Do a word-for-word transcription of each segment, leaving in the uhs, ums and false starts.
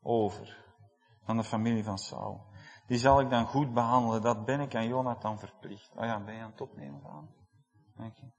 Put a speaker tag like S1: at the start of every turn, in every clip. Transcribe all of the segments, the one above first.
S1: over van de familie van Saul. Die zal ik dan goed behandelen. Dat ben ik aan Jonathan verplicht. Oh ja, ben je aan het opnemen aan? Dank je.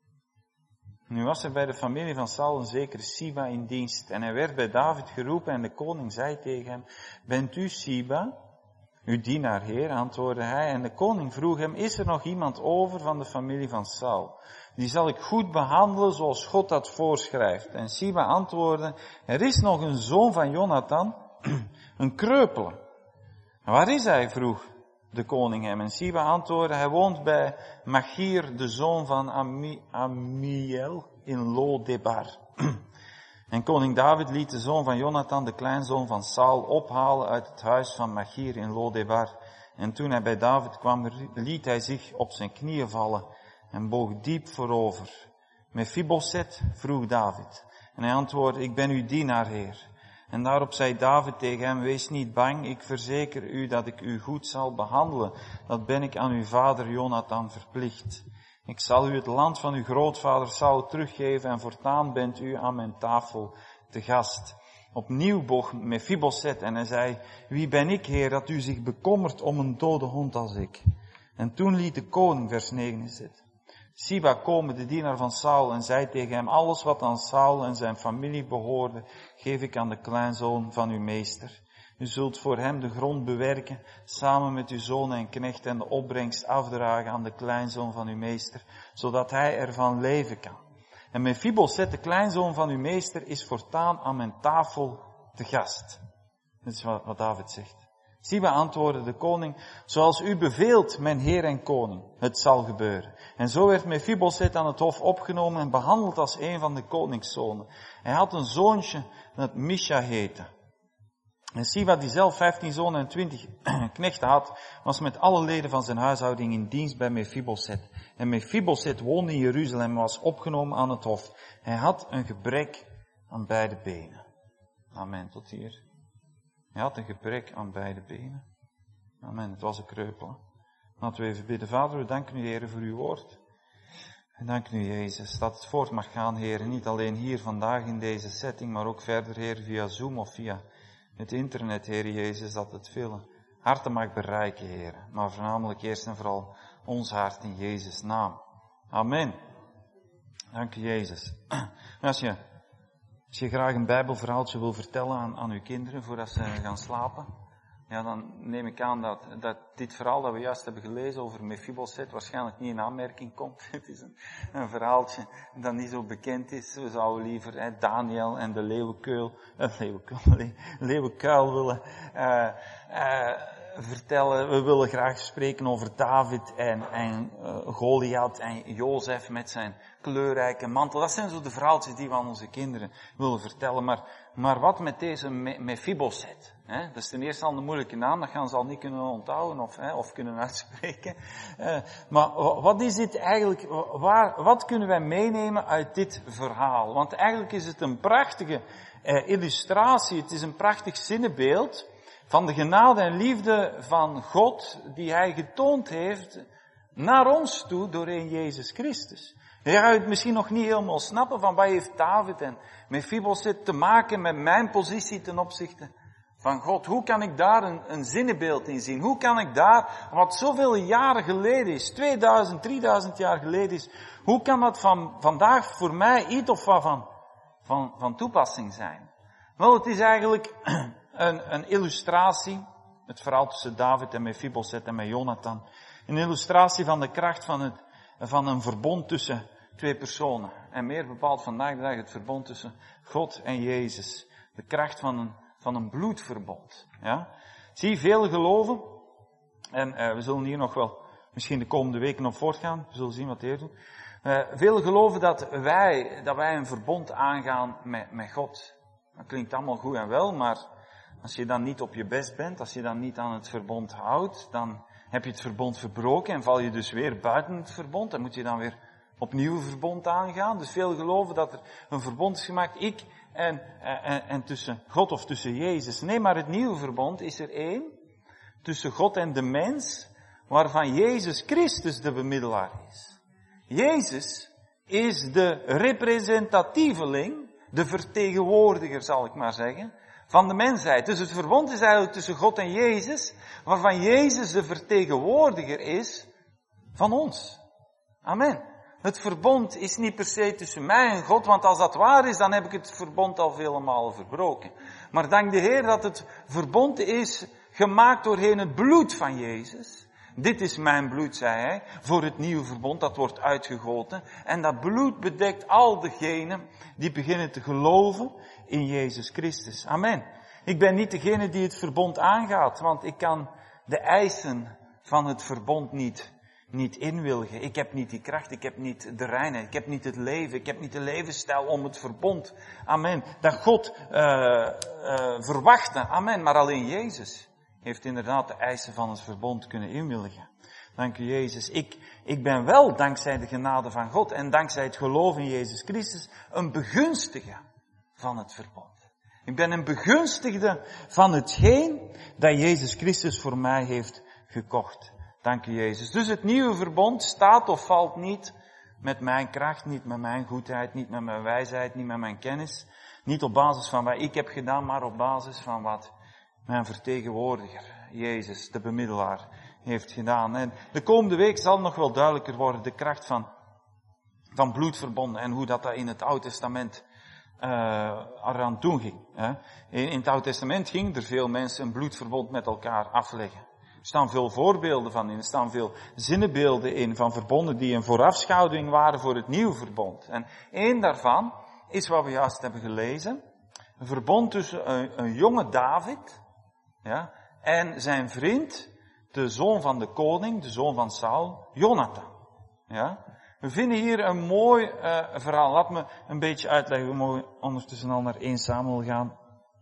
S1: Nu was er bij de familie van Saul een zekere Siba in dienst. En hij werd bij David geroepen en de koning zei tegen hem, bent u Siba? Uw dienaar, heer, antwoordde hij. En de koning vroeg hem, is er nog iemand over van de familie van Saul? Die zal ik goed behandelen zoals God dat voorschrijft. En Siba antwoordde, er is nog een zoon van Jonathan, een kreupele. Waar is hij? Vroeg de koning hem. En Siba antwoordde, hij woont bij Machir, de zoon van Ami, Amiel in Lo-debar. En koning David liet de zoon van Jonathan, de kleinzoon van Saul, ophalen uit het huis van Machir in Lo-debar. En toen hij bij David kwam, liet hij zich op zijn knieën vallen en boog diep voorover. Mephiboset, vroeg David. En hij antwoordde, ik ben uw dienaar, heer. En daarop zei David tegen hem, wees niet bang, ik verzeker u dat ik u goed zal behandelen. Dat ben ik aan uw vader Jonathan verplicht. Ik zal u het land van uw grootvader Saul teruggeven en voortaan bent u aan mijn tafel te gast. Opnieuw boog Mephiboset en hij zei, wie ben ik, heer, dat u zich bekommert om een dode hond als ik? En toen liet de koning, vers negenenzet, Siba komen, de dienaar van Saul, en zei tegen hem, alles wat aan Saul en zijn familie behoorde, geef ik aan de kleinzoon van uw meester. U zult voor hem de grond bewerken, samen met uw zonen en knechten, en de opbrengst afdragen aan de kleinzoon van uw meester, zodat hij ervan leven kan. En Mephiboset, de kleinzoon van uw meester, is voortaan aan mijn tafel te gast. Dat is wat, wat David zegt. Siba antwoordde de koning, zoals u beveelt, mijn heer en koning, het zal gebeuren. En zo werd Mephiboset aan het hof opgenomen en behandeld als een van de koningszonen. Hij had een zoontje dat Misha heette. En Siba, die zelf vijftien zonen en twintig knechten had, was met alle leden van zijn huishouding in dienst bij Mephiboset. En Mephiboset woonde in Jeruzalem en was opgenomen aan het hof. Hij had een gebrek aan beide benen. Amen, tot hier. Hij had een gebrek aan beide benen. Amen, het was een kreupel. Laten we even bidden. Vader, we danken u, Heer, voor uw woord. En danken u, Jezus, dat het voort mag gaan, Heer. Niet alleen hier vandaag in deze setting, maar ook verder, Heer, via Zoom of via het internet, Heer Jezus, dat het vele harten mag bereiken, Heer. Maar voornamelijk eerst en vooral ons hart in Jezus' naam. Amen. Dank u, Jezus. Als je, als je graag een bijbelverhaaltje wil vertellen aan, aan uw kinderen voordat ze gaan slapen, ja, dan neem ik aan dat, dat dit verhaal dat we juist hebben gelezen over Mephiboset waarschijnlijk niet in aanmerking komt. Het is een, een verhaaltje dat niet zo bekend is. We zouden liever hè, Daniel en de leeuwenkuil, uh, leeuwenkuil, leeuwenkuil willen uh, uh, vertellen. We willen graag spreken over David en, en uh, Goliath en Jozef met zijn kleurrijke mantel. Dat zijn zo de verhaaltjes die we aan onze kinderen willen vertellen. Maar, maar wat met deze Me- Mephiboset? Hè? Dat is ten eerste al een moeilijke naam, dat gaan ze al niet kunnen onthouden of, hè, of kunnen uitspreken. Uh, maar wat is dit eigenlijk, waar, wat kunnen wij meenemen uit dit verhaal? Want eigenlijk is het een prachtige uh, illustratie, het is een prachtig zinnebeeld van de genade en liefde van God die Hij getoond heeft naar ons toe doorheen Jezus Christus. Je gaat het misschien nog niet helemaal snappen van wat heeft David en Mephiboset te maken met mijn positie ten opzichte van God. Hoe kan ik daar een, een zinnebeeld in zien? Hoe kan ik daar, wat zoveel jaren geleden is, tweeduizend, drieduizend jaar geleden is, hoe kan dat van vandaag voor mij iets of wat van, van, van toepassing zijn? Wel, het is eigenlijk een, een illustratie, het verhaal tussen David en Mephiboset en met Jonathan, een illustratie van de kracht van, het, van een verbond tussen twee personen. En meer bepaald vandaag de dag het verbond tussen God en Jezus. De kracht van een, van een bloedverbond. Ja? Zie, velen geloven, en uh, we zullen hier nog wel misschien de komende weken op voortgaan, we zullen zien wat de Heer doet. Uh, velen geloven dat wij, dat wij een verbond aangaan met, met God. Dat klinkt allemaal goed en wel, maar als je dan niet op je best bent, als je dan niet aan het verbond houdt, dan heb je het verbond verbroken en val je dus weer buiten het verbond. Dan moet je dan weer opnieuw een verbond aangaan. Dus veel geloven dat er een verbond is gemaakt, ik en, en, en tussen God of tussen Jezus. Nee, maar het nieuwe verbond is er één, tussen God en de mens, waarvan Jezus Christus de bemiddelaar is. Jezus is de representatieveling, de vertegenwoordiger zal ik maar zeggen, van de mensheid. Dus het verbond is eigenlijk tussen God en Jezus, waarvan Jezus de vertegenwoordiger is van ons. Amen. Het verbond is niet per se tussen mij en God, want als dat waar is, dan heb ik het verbond al vele malen verbroken. Maar dank de Heer dat het verbond is gemaakt doorheen het bloed van Jezus. Dit is mijn bloed, zei hij, voor het nieuwe verbond, dat wordt uitgegoten. En dat bloed bedekt al degenen die beginnen te geloven in Jezus Christus. Amen. Ik ben niet degene die het verbond aangaat, want ik kan de eisen van het verbond niet, niet inwilligen. Ik heb niet die kracht, ik heb niet de reinheid, ik heb niet het leven, ik heb niet de levensstijl om het verbond. Amen. Dat God uh, uh, verwachtte. Amen. Maar alleen Jezus heeft inderdaad de eisen van het verbond kunnen inwilligen. Dank u Jezus. Ik, ik ben wel, dankzij de genade van God en dankzij het geloof in Jezus Christus, een begunstige van het verbond. Ik ben een begunstigde van hetgeen dat Jezus Christus voor mij heeft gekocht. Dank u Jezus. Dus het nieuwe verbond staat of valt niet met mijn kracht, niet met mijn goedheid, niet met mijn wijsheid, niet met mijn kennis. Niet op basis van wat ik heb gedaan, maar op basis van wat mijn vertegenwoordiger, Jezus, de bemiddelaar, heeft gedaan. En de komende week zal nog wel duidelijker worden de kracht van, van bloedverbonden en hoe dat, dat in het Oude Testament uh, eraan toe ging. Hè. In, in het Oude Testament gingen er veel mensen een bloedverbond met elkaar afleggen. Er staan veel voorbeelden van in, er staan veel zinnebeelden in van verbonden die een voorafschaduwing waren voor het nieuwe verbond. En één daarvan is wat we juist hebben gelezen. Een verbond tussen een, een jonge David, ja, en zijn vriend, de zoon van de koning, de zoon van Saul, Jonathan. Ja. We vinden hier een mooi uh, verhaal. Laat me een beetje uitleggen. We mogen ondertussen al naar één Samuel gaan.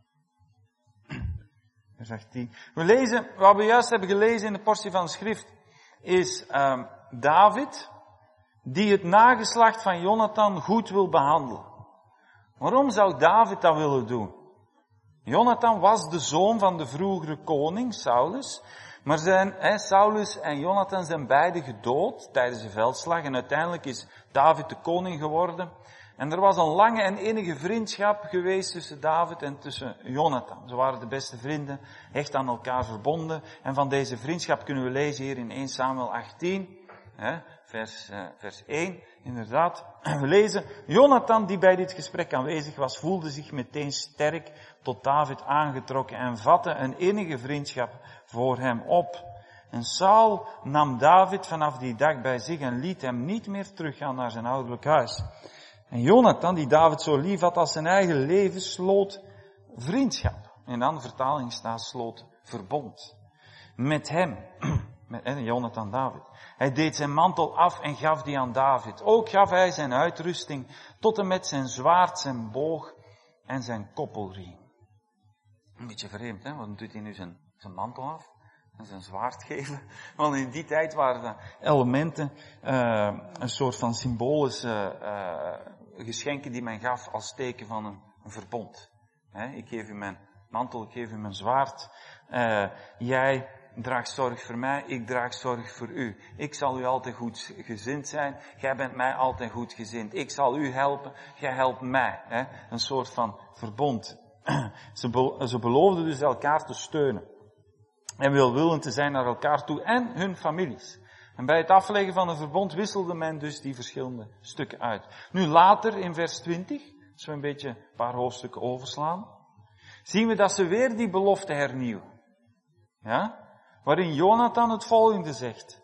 S1: Vers achttien. We lezen, wat we juist hebben gelezen in de portie van de schrift, is uh, David, die het nageslacht van Jonathan goed wil behandelen. Waarom zou David dat willen doen? Jonathan was de zoon van de vroegere koning, Saulus. Maar zijn, hè, Saulus en Jonathan zijn beide gedood tijdens de veldslag. En uiteindelijk is David de koning geworden. En er was een lange en innige vriendschap geweest tussen David en tussen Jonathan. Ze waren de beste vrienden, echt aan elkaar verbonden. En van deze vriendschap kunnen we lezen hier in één Samuel achttien, hè, vers, uh, vers één. Inderdaad, we lezen, Jonathan die bij dit gesprek aanwezig was, voelde zich meteen sterk tot David aangetrokken en vatte een innige vriendschap voor hem op. En Saul nam David vanaf die dag bij zich en liet hem niet meer teruggaan naar zijn ouderlijk huis. En Jonathan, die David zo lief had als zijn eigen leven, sloot vriendschap. In de andere vertaling staat sloot verbond. Met hem. Met en Jonathan David. Hij deed zijn mantel af en gaf die aan David. Ook gaf hij zijn uitrusting tot en met zijn zwaard, zijn boog en zijn koppelriem. Een beetje vreemd, hè? Waarom doet hij nu zijn, zijn mantel af en zijn zwaard geven? Want in die tijd waren dat elementen, uh, een soort van symbolische uh, geschenken die men gaf als teken van een, een verbond. Hè? Ik geef u mijn mantel, ik geef u mijn zwaard. Uh, jij draagt zorg voor mij, ik draag zorg voor u. Ik zal u altijd goed gezind zijn, jij bent mij altijd goed gezind. Ik zal u helpen, jij helpt mij. Hè? Een soort van verbond. Ze, be- ze beloofden dus elkaar te steunen. En welwillend te zijn naar elkaar toe en hun families. En bij het afleggen van een verbond wisselde men dus die verschillende stukken uit. Nu later in vers twintig, als we een beetje een paar hoofdstukken overslaan, zien we dat ze weer die belofte hernieuwen. Ja? Waarin Jonathan het volgende zegt.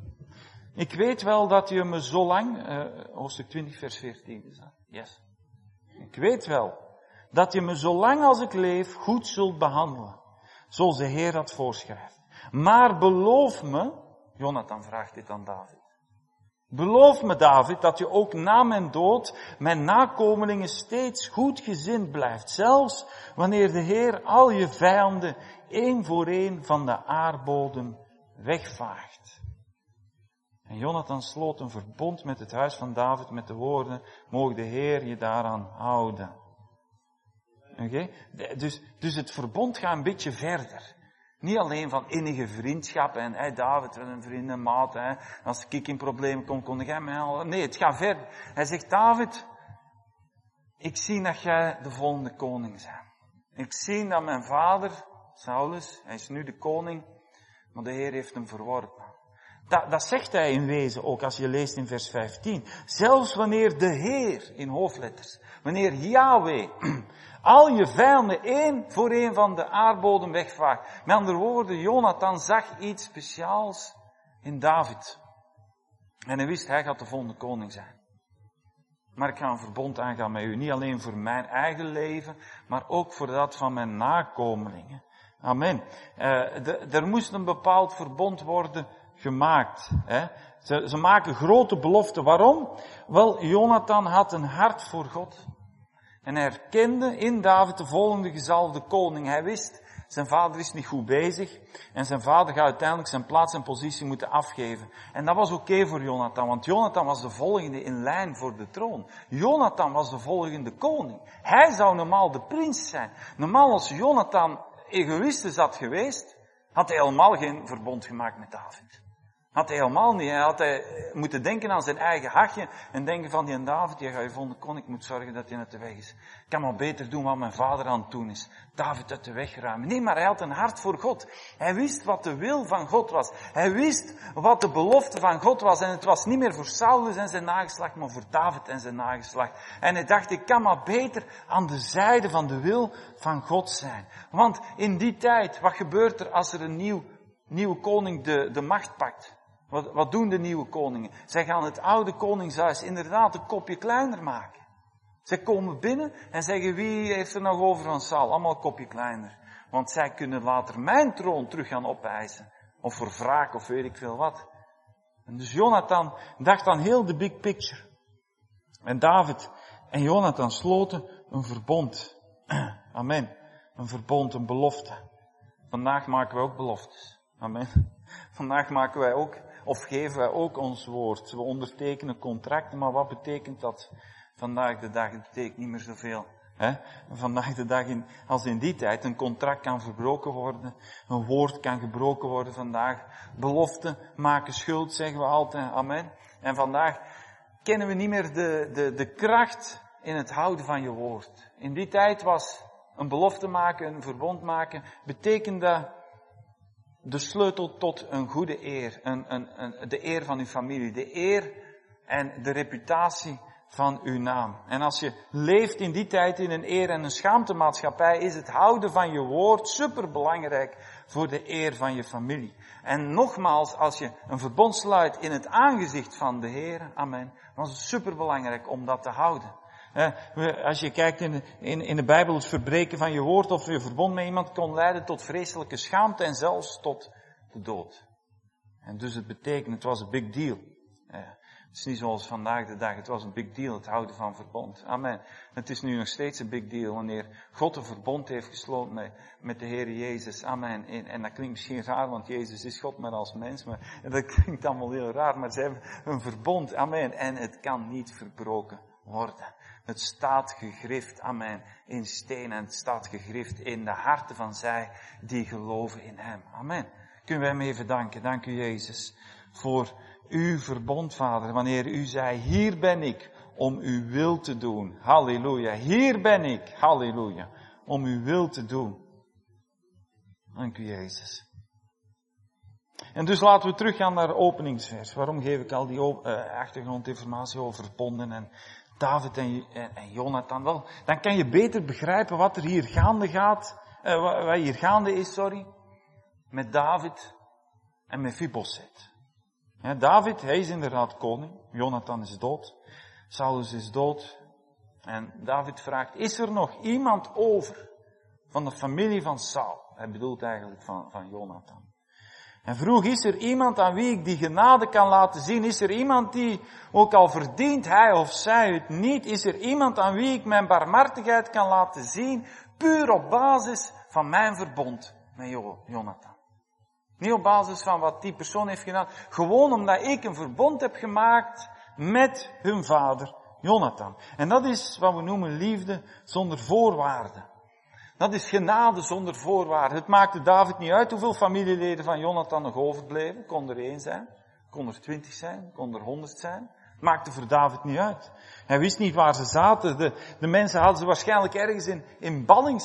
S1: Ik weet wel dat je me zo lang, uh, hoofdstuk twintig vers veertien is dat? Yes. Ik weet wel dat je me zolang als ik leef goed zult behandelen, zoals de Heer dat voorschrijft. Maar beloof me, Jonathan vraagt dit aan David, beloof me David dat je ook na mijn dood mijn nakomelingen steeds goedgezind blijft, zelfs wanneer de Heer al je vijanden één voor één van de aardbodem wegvaagt. En Jonathan sloot een verbond met het huis van David met de woorden, mogen de Heer je daaraan houden. Oké? Okay? Dus, dus het verbond gaat een beetje verder. Niet alleen van innige vriendschap en hey David, een vriend en maat, hè, als ik in problemen kom, kon jij mij helpen. Nee, het gaat verder. Hij zegt, David, ik zie dat jij de volgende koning bent. Ik zie dat mijn vader, Saulus, hij is nu de koning, maar de Heer heeft hem verworpen. Dat, dat zegt hij in wezen ook als je leest in vers vijftien. Zelfs wanneer de Heer, in hoofdletters, wanneer Yahweh al je vijanden één voor één van de aardbodem wegvaagt. Met andere woorden, Jonathan zag iets speciaals in David. En hij wist, hij gaat de volgende koning zijn. Maar ik ga een verbond aangaan met u. Niet alleen voor mijn eigen leven, maar ook voor dat van mijn nakomelingen. Amen. Uh, er moest een bepaald verbond worden gemaakt. Hè. Ze, ze maken grote beloften. Waarom? Wel, Jonathan had een hart voor God. En hij herkende in David de volgende gezalfde koning. Hij wist, zijn vader is niet goed bezig. En zijn vader gaat uiteindelijk zijn plaats en positie moeten afgeven. En dat was oké okay voor Jonathan. Want Jonathan was de volgende in lijn voor de troon. Jonathan was de volgende koning. Hij zou normaal de prins zijn. Normaal als Jonathan egoïstisch had geweest, had hij helemaal geen verbond gemaakt met David. Had hij helemaal niet. Hij had hij moeten denken aan zijn eigen hachje en denken van die David, die ga je volgende koning, ik moet zorgen dat hij uit de weg is. Ik kan maar beter doen wat mijn vader aan het doen is. David uit de weg ruimen. Nee, maar hij had een hart voor God. Hij wist wat de wil van God was. Hij wist wat de belofte van God was. En het was niet meer voor Saulus en zijn nageslacht, maar voor David en zijn nageslacht. En hij dacht, ik kan maar beter aan de zijde van de wil van God zijn. Want in die tijd, wat gebeurt er als er een nieuw, nieuwe koning de, de macht pakt? Wat, wat doen de nieuwe koningen? Zij gaan het oude koningshuis inderdaad een kopje kleiner maken. Zij komen binnen en zeggen, wie heeft er nog over van Saul? Allemaal een kopje kleiner. Want zij kunnen later mijn troon terug gaan opeisen. Of voor wraak of weet ik veel wat. En dus Jonathan dacht aan heel de big picture. En David en Jonathan sloten een verbond. Amen. Een verbond, een belofte. Vandaag maken we ook beloftes. Amen. Vandaag maken wij ook, of geven wij ook ons woord. We ondertekenen contracten, maar wat betekent dat vandaag de dag? Het betekent niet meer zoveel. Hè? Vandaag de dag, in, als in die tijd, een contract kan verbroken worden, een woord kan gebroken worden vandaag. Beloften maken schuld, zeggen we altijd. Amen. En vandaag kennen we niet meer de, de, de kracht in het houden van je woord. In die tijd was een belofte maken, een verbond maken, betekende de sleutel tot een goede eer. Een, een, een, de eer van uw familie. De eer en de reputatie van uw naam. En als je leeft in die tijd in een eer- en een schaamtemaatschappij, is het houden van je woord superbelangrijk voor de eer van je familie. En nogmaals, als je een verbond sluit in het aangezicht van de Heer, amen, dan is het superbelangrijk om dat te houden. Als je kijkt in de, in, in de Bijbel, het verbreken van je woord of je verbond met iemand kon leiden tot vreselijke schaamte en zelfs tot de dood. En dus het betekent, het was een big deal. Het is niet zoals vandaag de dag, het was een big deal, het houden van verbond. Amen. Het is nu nog steeds een big deal wanneer God een verbond heeft gesloten met, met de Heer Jezus. Amen. En, en dat klinkt misschien raar, want Jezus is God maar als mens. Maar dat klinkt allemaal heel raar, maar ze hebben een verbond. Amen. En het kan niet verbroken worden. Het staat gegrift, amen, in steen en het staat gegrift in de harten van zij die geloven in hem. Amen. Kunnen wij hem even danken. Dank u Jezus voor uw verbond, Vader. Wanneer u zei, hier ben ik om uw wil te doen. Halleluja. Hier ben ik, halleluja, om uw wil te doen. Dank u Jezus. En dus laten we teruggaan naar het openingsvers. Waarom geef ik al die uh, achtergrondinformatie over verbonden en David en, en, en Jonathan? Wel, dan kan je beter begrijpen wat er hier gaande gaat, uh, wat hier gaande is, sorry, met David en Mephibosheth. Ja, David, hij is inderdaad koning. Jonathan is dood. Saulus is dood. En David vraagt, is er nog iemand over van de familie van Saul? Hij bedoelt eigenlijk van, van Jonathan. En vroeg, is er iemand aan wie ik die genade kan laten zien? Is er iemand die, ook al verdient hij of zij het niet, is er iemand aan wie ik mijn barmhartigheid kan laten zien, puur op basis van mijn verbond met Jonathan? Niet op basis van wat die persoon heeft gedaan, gewoon omdat ik een verbond heb gemaakt met hun vader Jonathan. En dat is wat we noemen liefde zonder voorwaarden. Dat is genade zonder voorwaarden. Het maakte David niet uit hoeveel familieleden van Jonathan nog overbleven. Kon er één zijn, kon er twintig zijn, kon er honderd zijn. Het maakte voor David niet uit. Hij wist niet waar ze zaten. De, de mensen hadden ze waarschijnlijk ergens in, in ballingschap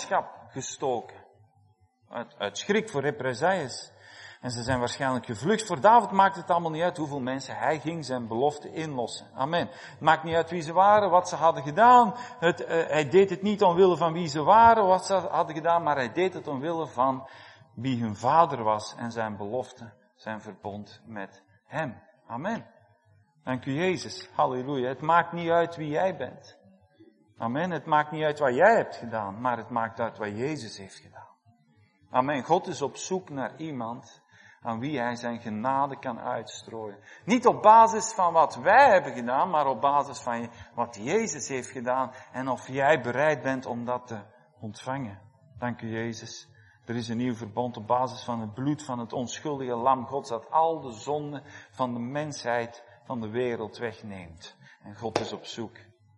S1: gestoken. Uit, uit schrik voor represailles. En ze zijn waarschijnlijk gevlucht. Voor David maakt het allemaal niet uit hoeveel mensen. Hij ging zijn belofte inlossen. Amen. Het maakt niet uit wie ze waren, wat ze hadden gedaan. Het, uh, hij deed het niet omwille van wie ze waren, wat ze hadden gedaan. Maar hij deed het omwille van wie hun vader was. En zijn belofte, zijn verbond met hem. Amen. Dank u Jezus. Halleluja. Het maakt niet uit wie jij bent. Amen. Het maakt niet uit wat jij hebt gedaan. Maar het maakt uit wat Jezus heeft gedaan. Amen. God is op zoek naar iemand aan wie hij zijn genade kan uitstrooien. Niet op basis van wat wij hebben gedaan, maar op basis van wat Jezus heeft gedaan. En of jij bereid bent om dat te ontvangen. Dank u Jezus. Er is een nieuw verbond op basis van het bloed van het onschuldige lam Gods dat al de zonden van de mensheid, van de wereld wegneemt. En God is op zoek.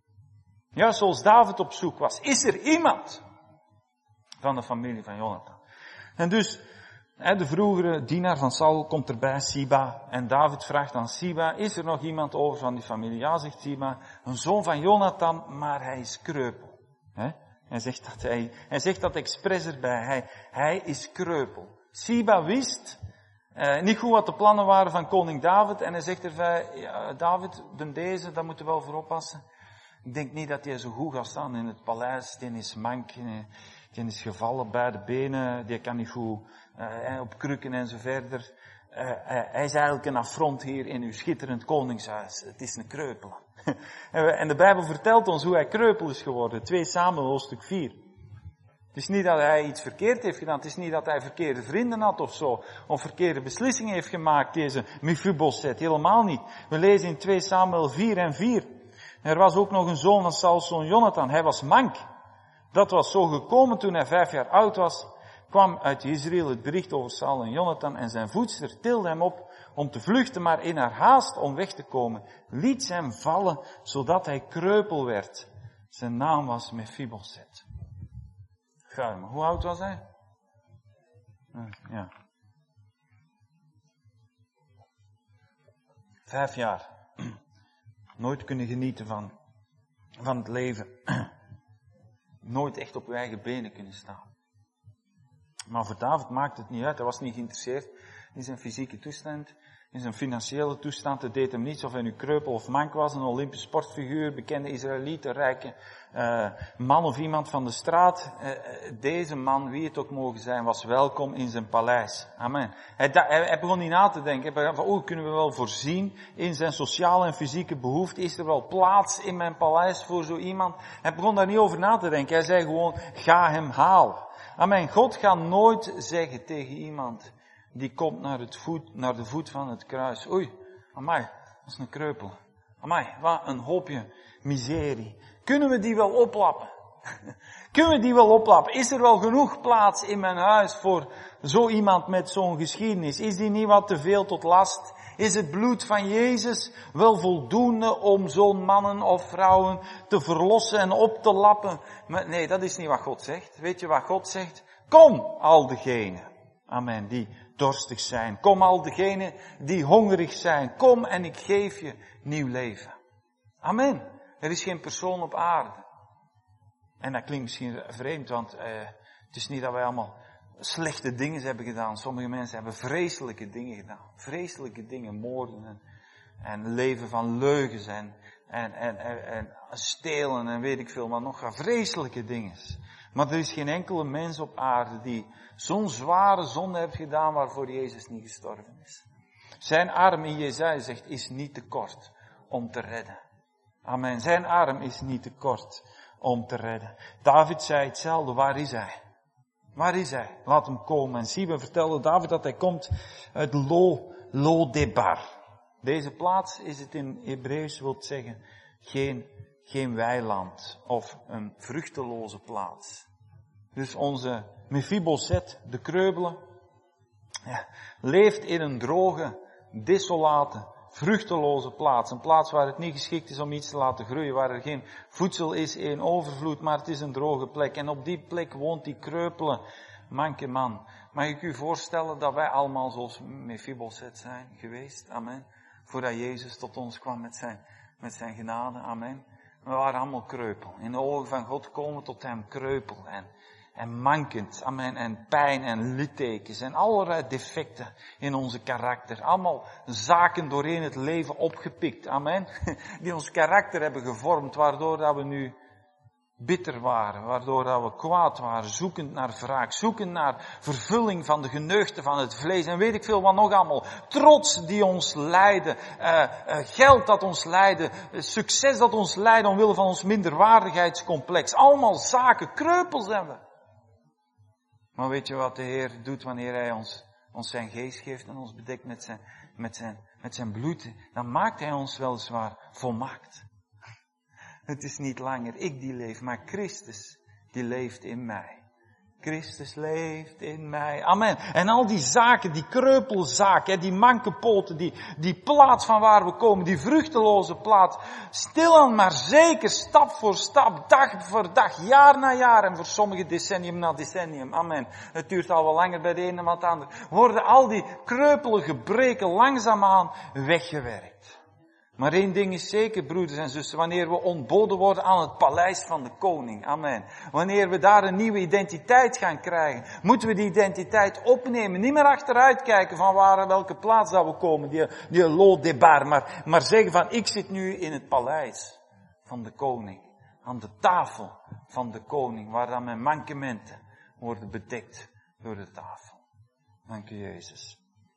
S1: Ja, zoals David op zoek was. Is er iemand van de familie van Jonathan? En dus, de vroegere dienaar van Saul komt erbij, Siba. En David vraagt aan Siba, is er nog iemand over van die familie? Ja, zegt Siba, een zoon van Jonathan, maar hij is kreupel. Hij zegt dat hij, hij zegt dat expres erbij, hij, hij is kreupel. Siba wist eh, niet goed wat de plannen waren van koning David. En hij zegt erbij, ja, David, ben deze, daar moeten we wel voor oppassen. Ik denk niet dat hij zo goed gaat staan in het paleis, die is mank. Die is gevallen bij de benen, die kan niet goed uh, op krukken en zo verder. Uh, uh, hij is eigenlijk een affront hier in uw schitterend koningshuis. Het is een kreupel. En de Bijbel vertelt ons hoe hij kreupel is geworden. twee Samuel hoofdstuk vier. Het is niet dat hij iets verkeerd heeft gedaan. Het is niet dat hij verkeerde vrienden had of zo. Of verkeerde beslissingen heeft gemaakt, deze Mephibosheth. Helemaal niet. We lezen in twee Samuel vier en vier. Er was ook nog een zoon van Sauls zoon Jonathan. Hij was mank. Dat was zo gekomen toen hij vijf jaar oud was, kwam uit Israël het bericht over Saul en Jonathan en zijn voedster tilde hem op om te vluchten, maar in haar haast om weg te komen, liet ze hem vallen, zodat hij kreupel werd. Zijn naam was Mephibosheth. Ga maar, hoe oud was hij? Ja. Vijf jaar. Nooit kunnen genieten van, van het leven. Nooit echt op uw eigen benen kunnen staan. Maar voor David maakt het niet uit. Hij was niet geïnteresseerd in zijn fysieke toestand, in zijn financiële toestand. Het deed hem niets of hij nu kreupel of mank was, een Olympisch sportfiguur, bekende Israëlieten, rijke uh, man of iemand van de straat. Uh, deze man, wie het ook mogen zijn, was welkom in zijn paleis. Amen. Hij, hij, hij begon niet na te denken. Hij van, oh, kunnen we wel voorzien in zijn sociale en fysieke behoefte? Is er wel plaats in mijn paleis voor zo iemand? Hij begon daar niet over na te denken. Hij zei gewoon, ga hem halen. Amen. God gaat nooit zeggen tegen iemand die komt naar, het voet, naar de voet van het kruis. Oei, amai, dat is een kreupel. Amai, wat een hoopje miserie. Kunnen we die wel oplappen? Kunnen we die wel oplappen? Is er wel genoeg plaats in mijn huis voor zo iemand met zo'n geschiedenis? Is die niet wat te veel tot last? Is het bloed van Jezus wel voldoende om zo'n mannen of vrouwen te verlossen en op te lappen? Maar nee, dat is niet wat God zegt. Weet je wat God zegt? Kom, al degenen. Amen, die dorstig zijn. Kom, al degenen die hongerig zijn. Kom en ik geef je nieuw leven. Amen. Er is geen persoon op aarde. En dat klinkt misschien vreemd, want uh, het is niet dat wij allemaal slechte dingen hebben gedaan. Sommige mensen hebben vreselijke dingen gedaan. Vreselijke dingen, moorden en, en leven van leugens en, en, en, en, en stelen en weet ik veel, maar nog vreselijke dingen. Maar er is geen enkele mens op aarde die zo'n zware zonde heeft gedaan waarvoor Jezus niet gestorven is. Zijn arm in Jesaja zegt, is niet te kort om te redden. Amen. Zijn arm is niet te kort om te redden. David zei hetzelfde, waar is hij? Waar is hij? Laat hem komen. En Siba vertelde David dat hij komt uit Lo, Lo-debar. Deze plaats is het in Hebreeuws, wil zeggen, geen, geen weiland of een vruchteloze plaats. Dus onze Mephibosheth, de kreupele, ja, leeft in een droge, desolate, vruchteloze plaats. Een plaats waar het niet geschikt is om iets te laten groeien, waar er geen voedsel is in overvloed, maar het is een droge plek. En op die plek woont die kreupele, manke man. Mag ik u voorstellen dat wij allemaal zoals Mephibosheth zijn geweest? Amen. Voordat Jezus tot ons kwam met zijn, met zijn genade. Amen. We waren allemaal kreupel. In de ogen van God komen we tot hem kreupel. En, en mankend. Amen. En pijn en littekens en allerlei defecten in onze karakter. Allemaal zaken doorheen het leven opgepikt. Amen. Die ons karakter hebben gevormd, waardoor dat we nu bitter waren, waardoor dat we kwaad waren, zoekend naar wraak, zoekend naar vervulling van de geneugten van het vlees en weet ik veel wat nog allemaal. Trots die ons leidde, uh, uh, geld dat ons leidde, uh, succes dat ons leidde omwille van ons minderwaardigheidscomplex. Allemaal zaken, kreupels hebben we. Maar weet je wat de Heer doet wanneer Hij ons, ons zijn geest geeft en ons bedekt met zijn, met zijn, met zijn bloed? Dan maakt Hij ons weliswaar volmaakt. Het is niet langer ik die leef, maar Christus die leeft in mij. Christus leeft in mij. Amen. En al die zaken, die kreupelzaken, die manke poten, die, die plaats van waar we komen, die vruchteloze plaats. Stilaan maar zeker, stap voor stap, dag voor dag, jaar na jaar en voor sommigen decennium na decennium. Amen. Het duurt al wel langer bij de ene dan de ander. Worden al die kreupelige gebreken langzaamaan weggewerkt. Maar één ding is zeker, broeders en zussen, wanneer we ontboden worden aan het paleis van de koning. Amen. Wanneer we daar een nieuwe identiteit gaan krijgen, moeten we die identiteit opnemen. Niet meer achteruit kijken van waar, welke plaats dat we komen, die, die lot de bar, maar, maar zeggen van ik zit nu in het paleis van de koning. Aan de tafel van de koning, waar dan mijn mankementen worden bedekt door de tafel. Dank u, Jezus.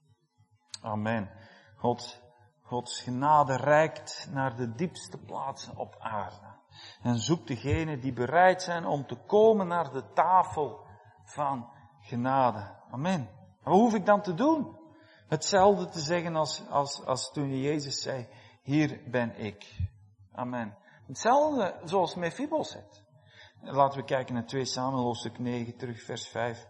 S1: Amen. God Gods genade reikt naar de diepste plaatsen op aarde. En zoekt degenen die bereid zijn om te komen naar de tafel van genade. Amen. Wat hoef ik dan te doen? Hetzelfde te zeggen als, als, als toen Jezus zei, hier ben ik. Amen. Hetzelfde zoals Mephibosheth. Laten we kijken naar twee Samuel hoofdstuk negen, terug vers vijf.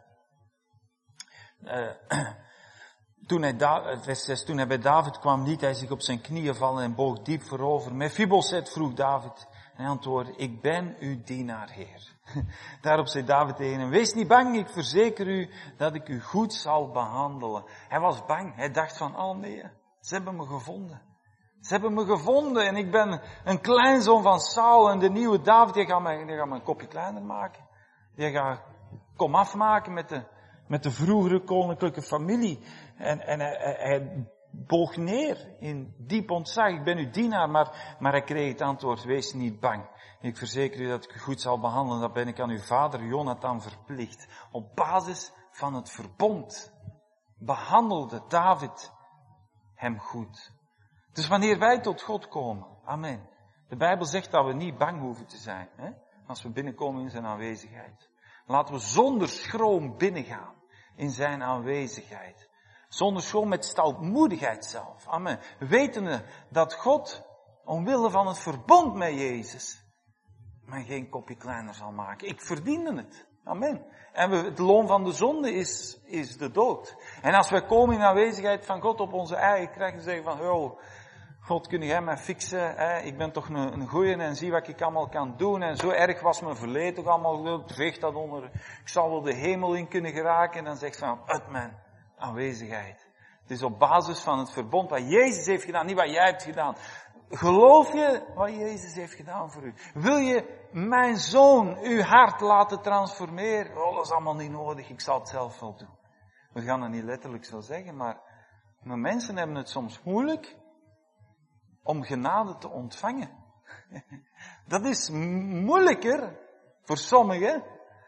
S1: Uh, Toen hij, vers zes, toen hij bij David kwam, liet hij zich op zijn knieën vallen en boog diep voorover. Mephibosheth, vroeg David. En hij antwoordde, ik ben uw dienaar, Heer. Daarop zei David tegen hem, wees niet bang, ik verzeker u dat ik u goed zal behandelen. Hij was bang, hij dacht van, oh nee, ze hebben me gevonden. Ze hebben me gevonden en ik ben een kleinzoon van Saul en de nieuwe David, die gaat me, die gaat me een kopje kleiner maken. Die gaat kom afmaken met de, met de vroegere koninklijke familie. En, en hij, hij boog neer in diep ontzag. Ik ben uw dienaar, maar, maar hij kreeg het antwoord, wees niet bang. Ik verzeker u dat ik u goed zal behandelen. Dat ben ik aan uw vader Jonathan verplicht. Op basis van het verbond behandelde David hem goed. Dus wanneer wij tot God komen, amen. De Bijbel zegt dat we niet bang hoeven te zijn, hè? Als we binnenkomen in zijn aanwezigheid. Laten we zonder schroom binnengaan in zijn aanwezigheid. Zonder schroom, met stoutmoedigheid zelf. Amen. Wetende dat God, omwille van het verbond met Jezus, mij geen kopje kleiner zal maken. Ik verdiende het. Amen. En we, het loon van de zonde is, is de dood. En als wij komen in de aanwezigheid van God op onze eigen kracht en zeggen van, oh, God, kun jij mij fixen? Hè? Ik ben toch een, een goeie en zie wat ik allemaal kan doen. En zo erg was mijn verleden toch allemaal, veeg dat onder. Ik zal wel de hemel in kunnen geraken. En dan zegt van, uit mijn aanwezigheid. Het is op basis van het verbond wat Jezus heeft gedaan, niet wat jij hebt gedaan. Geloof je wat Jezus heeft gedaan voor u? Wil je mijn zoon uw hart laten transformeren? Oh, dat is allemaal niet nodig, ik zal het zelf wel doen. We gaan het niet letterlijk zo zeggen, maar, maar mensen hebben het soms moeilijk om genade te ontvangen. Dat is moeilijker voor sommigen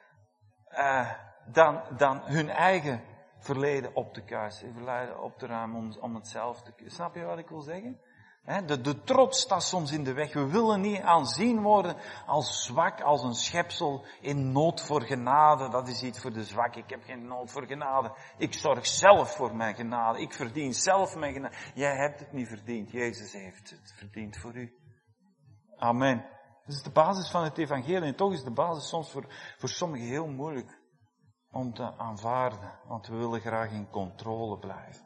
S1: uh, dan, dan hun eigen verleden op te kuisen, verleden op te ruimen om, om het zelf te kuisen. Snap je wat ik wil zeggen? He, de, de trots staat soms in de weg. We willen niet aanzien worden als zwak, als een schepsel in nood voor genade. Dat is iets voor de zwak. Ik heb geen nood voor genade. Ik zorg zelf voor mijn genade. Ik verdien zelf mijn genade. Jij hebt het niet verdiend. Jezus heeft het verdiend voor u. Amen. Dat is de basis van het evangelie. En toch is de basis soms voor, voor sommigen heel moeilijk om te aanvaarden. Want we willen graag in controle blijven.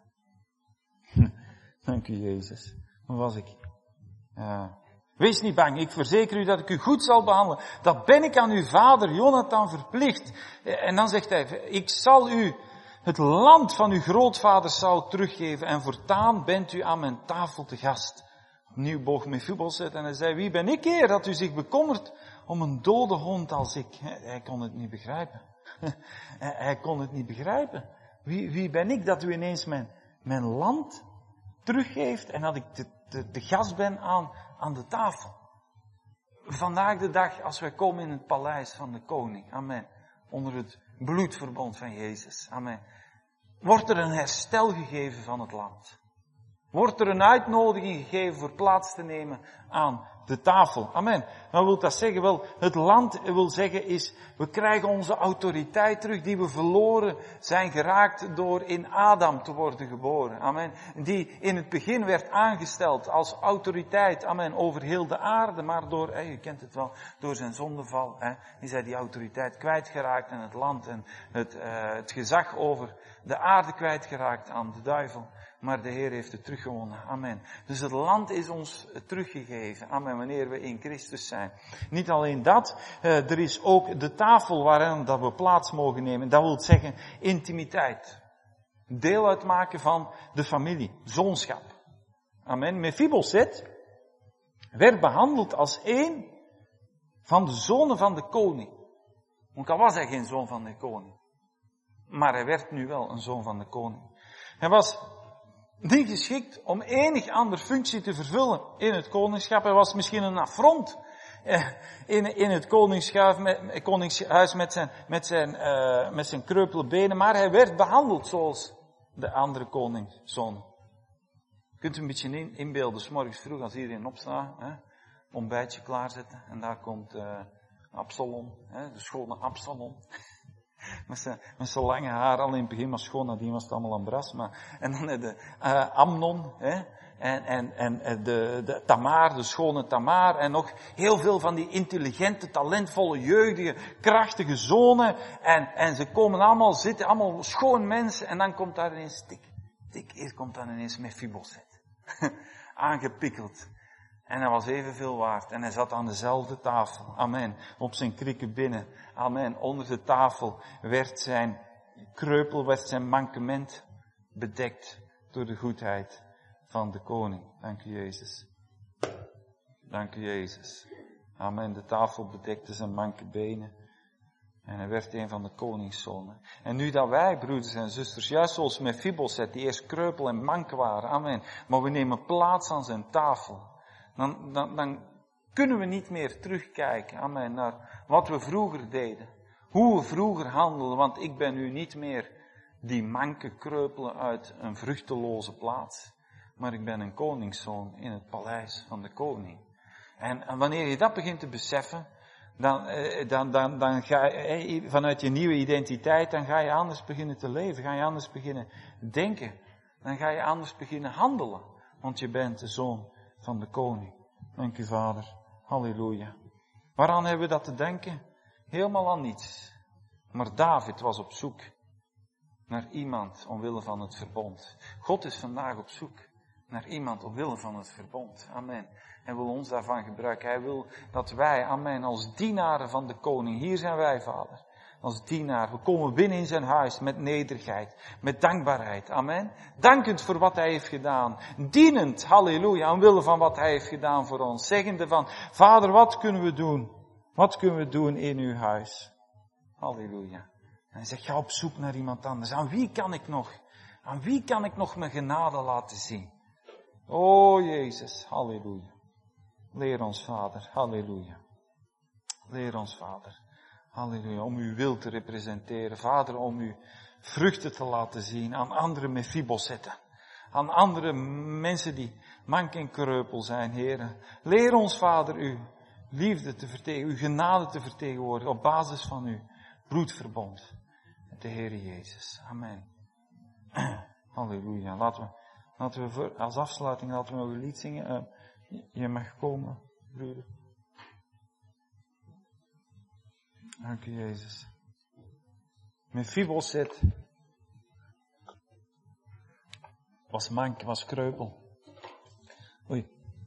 S1: Dank u, Jezus. Hoe was ik? Ja. Wees niet bang, ik verzeker u dat ik u goed zal behandelen. Dat ben ik aan uw vader Jonathan verplicht. En dan zegt hij, ik zal u het land van uw grootvader Saul teruggeven en voortaan bent u aan mijn tafel te gast. Opnieuw boog Mephibosheth en hij zei, wie ben ik, heer, dat u zich bekommert om een dode hond als ik? Hij kon het niet begrijpen. Hij kon het niet begrijpen. Wie, wie ben ik dat u ineens mijn, mijn land teruggeeft en dat ik de, de, de gast ben aan, aan de tafel. Vandaag de dag, als wij komen in het paleis van de koning, amen, onder het bloedverbond van Jezus, amen, wordt er een herstel gegeven van het land. Wordt er een uitnodiging gegeven voor plaats te nemen aan de tafel. Amen. Wat wil dat zeggen? Wel, het land wil zeggen is, we krijgen onze autoriteit terug die we verloren zijn geraakt door in Adam te worden geboren. Amen. Die in het begin werd aangesteld als autoriteit, amen, over heel de aarde, maar door, eh, je kent het wel, door zijn zondeval, eh, is hij die autoriteit kwijtgeraakt en het land en het, uh, het gezag over de aarde kwijtgeraakt aan de duivel. Maar de Heer heeft het teruggewonnen. Amen. Dus het land is ons teruggegeven. Amen. Wanneer we in Christus zijn. Niet alleen dat. Uh, er is ook de tafel waarin dat we plaats mogen nemen. Dat wil zeggen intimiteit. Deel uitmaken van de familie. Zoonschap. Amen. Mephibosheth werd behandeld als één van de zonen van de koning. Ook al was hij geen zoon van de koning. Maar hij werd nu wel een zoon van de koning. Hij was niet geschikt om enig andere functie te vervullen in het koningschap. Hij was misschien een affront in, in het koningshuis met, koningshuis met zijn, met zijn, uh, met zijn kreupele benen, maar hij werd behandeld zoals de andere koningszoon. Kunt u een beetje in, inbeelden, 's morgens vroeg als iedereen opstaat, hè, ontbijtje klaarzetten en daar komt uh, Absalom, hè, de schone Absalom. Met zijn, met zijn lange haar, al in het begin was schoon, nadien was het allemaal een bras. Maar, en dan de uh, Amnon, hè, en, en, en de, de Tamar, de schone Tamar, en nog heel veel van die intelligente, talentvolle, jeugdige, krachtige zonen. En, en ze komen allemaal zitten, allemaal schoon mensen, en dan komt daar ineens tik, tik, eerst komt dan ineens Mephibosheth. Aangepikkeld. En hij was evenveel waard. En hij zat aan dezelfde tafel. Amen. Op zijn krieken binnen. Amen. Onder de tafel werd zijn kreupel, werd zijn mankement bedekt door de goedheid van de koning. Dank u, Jezus. Dank u, Jezus. Amen. De tafel bedekte zijn manke benen. En hij werd een van de koningszonen. En nu dat wij, broeders en zusters, juist zoals Mephibosheth, die eerst kreupel en mank waren. Amen. Maar we nemen plaats aan zijn tafel. Dan, dan, dan kunnen we niet meer terugkijken, amen, naar wat we vroeger deden. Hoe we vroeger handelden, want ik ben nu niet meer die manke kreupelen uit een vruchteloze plaats. Maar ik ben een koningszoon in het paleis van de koning. En, en wanneer je dat begint te beseffen, dan, dan, dan, dan ga je, vanuit je nieuwe identiteit, dan ga je anders beginnen te leven. Ga je anders beginnen denken. Dan ga je anders beginnen handelen. Want je bent de zoon van de koning. Dank u, Vader. Halleluja. Waaraan hebben we dat te denken? Helemaal aan niets. Maar David was op zoek naar iemand omwille van het verbond. God is vandaag op zoek naar iemand omwille van het verbond. Amen. Hij wil ons daarvan gebruiken. Hij wil dat wij, amen, als dienaren van de koning, hier zijn wij, Vader, als dienaar. We komen binnen in zijn huis met nederigheid, met dankbaarheid. Amen. Dankend voor wat hij heeft gedaan. Dienend, halleluja, omwille van wat hij heeft gedaan voor ons. Zeggende van, Vader, wat kunnen we doen? Wat kunnen we doen in uw huis? Halleluja. En hij zegt, ga op zoek naar iemand anders. Aan wie kan ik nog? Aan wie kan ik nog mijn genade laten zien? O Jezus, halleluja. Leer ons, Vader, halleluja. Leer ons, Vader. Halleluja, om uw wil te representeren. Vader, om uw vruchten te laten zien aan andere Mephibosetten. Aan andere mensen die mank en kreupel zijn, heren. Leer ons, Vader, uw liefde te vertegenwoordigen, uw genade te vertegenwoordigen op basis van uw bloedverbond met de Heere Jezus. Amen. Halleluja. Laten we, laten we voor, als afsluiting laten we nog een lied zingen. Uh, je mag komen, broeder. Dank u, Jezus. Mephibosheth was mank, was kreupel. Oei.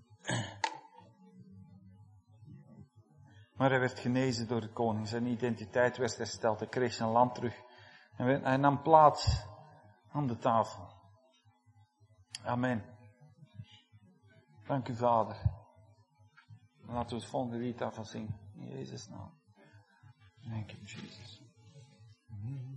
S1: Maar hij werd genezen door de koning. Zijn identiteit werd hersteld. Hij kreeg zijn land terug. En hij nam plaats aan de tafel. Amen. Dank u, Vader. Laten we het volgende lied daarvan zingen. In Jezus' naam. Thank you, Jesus.
S2: Mm.